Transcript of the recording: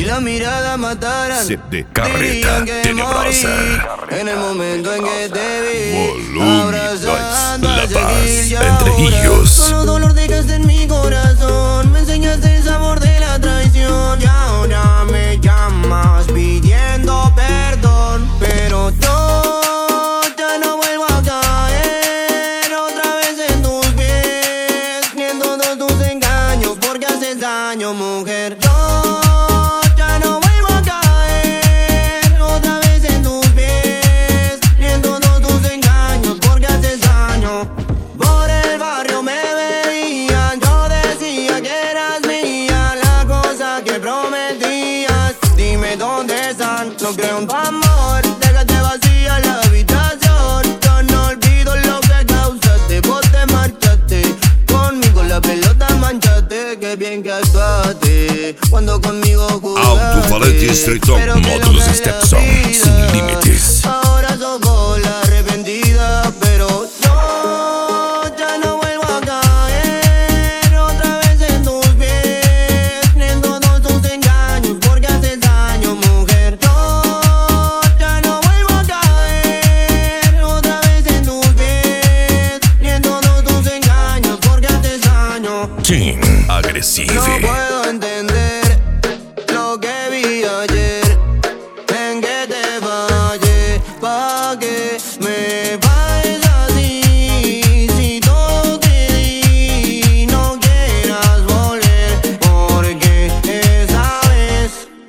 y la mirada mataran. Set de carreta tenebrosa. En el momento en que te vi Abrazando abrazando La a Paz seguir y entre ahora ellos. solo dolor dejaste en mi corazón. Me enseñaste el sabor de la traición y ahora me llamas pidiendo perdón, pero yo ya no vuelvo a caer otra vez en tus pies, ni en todos tus engaños, porque haces daño, mujer. Yo ya no vuelvo a caer otra vez en tus pies, ni en todos tus engaños, porque haces daño. Por el barrio me veían, yo decía que eras mía, la cosa que prometías. Dime dónde están, no creo en tu amor, déjate vacía la habitación. Yo no olvido lo que causaste, vos te marchaste, conmigo la pelota manchaste. Qué bien que actuaste cuando conmigo jugaste. Autovalente Street Talk, Pero que módulos lo que Step la Song, vida, sin límites. ahora sos la arrepentida, pero yo ya no vuelvo a caer otra vez en tus pies, ni en todos tus engaños, porque haces daño, mujer. Yo ya no vuelvo a caer otra vez en tus pies, ni en todos tus engaños, porque haces daño. King Agresive. No puedo